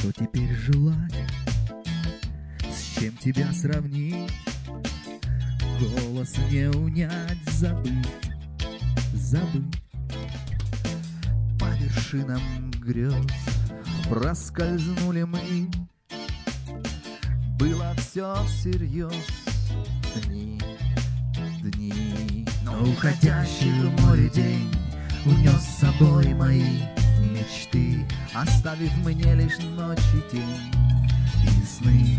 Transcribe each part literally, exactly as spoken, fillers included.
Что теперь желать? С чем тебя сравнить? Голос не унять, забыть, забыть. По вершинам грез проскользнули мы. Было все всерьез. Дни, дни. Но уходящий в море день унес с собой мои мечты, оставив мне лишь ночи тень и сны.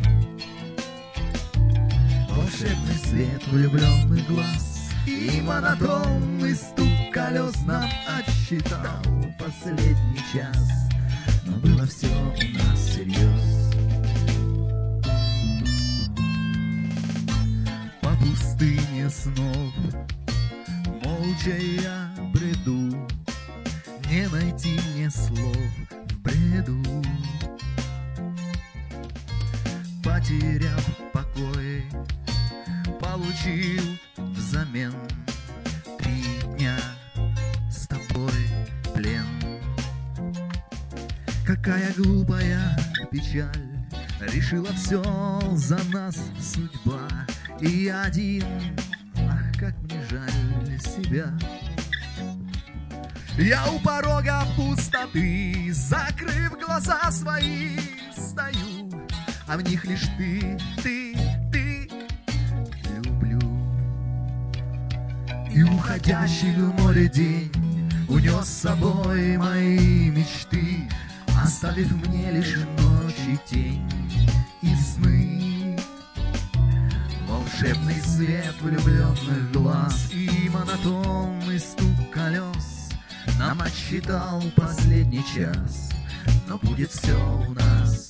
Волшебный свет влюбленных глаз и монотонный стук колес нам отсчитал последний час. Но было все у нас всерьез. По пустыне снов молча я бреду, не найти мне слов в бреду. Потеряв покой, получил взамен три дня с тобой плен. Какая глупая печаль, решила все за нас судьба. И я один, ах, как мне жаль себя. Я у порога пустоты, закрыв глаза свои, стою, а в них лишь ты, ты, ты. Люблю. И уходящий в море день унес с собой мои мечты, оставив мне лишь ночи тень и сны. Волшебный свет влюбленных глаз и монотонный стук колес нам отсчитал последний час. Но будет все у нас